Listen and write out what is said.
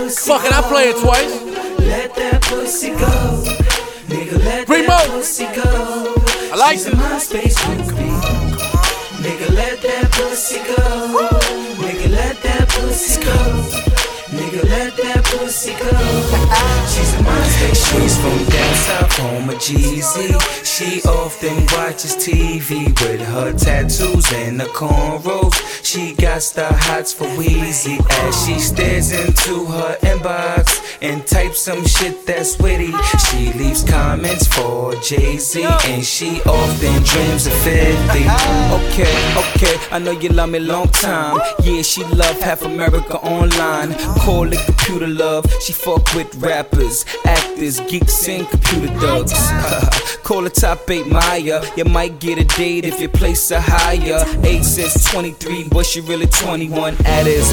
pussy Fuck it, I play it twice. Let that pussy go. Nigga, let Primo. that pussy go. I like She's it. a MySpace groupie. Nigga, let that pussy go. Nigga, let that pussy go. Nigga, let that pussy go. She's a MySpace. She's from down south, home of Jeezy. She often watches TV with her tattoos and her cornrows. She got the hots for Weezy as she stares into her inbox and types some shit that's witty. She leaves comments for Jay-Z and she often dreams of 50. Okay, I know you love me long time. Yeah, she love half America online. Call it computer love. She fuck with rappers, actors, geeks, and computer thugs. Call her top 8 Maya. You might get a date if you place her higher. 8 says 23, but she really 21. Add is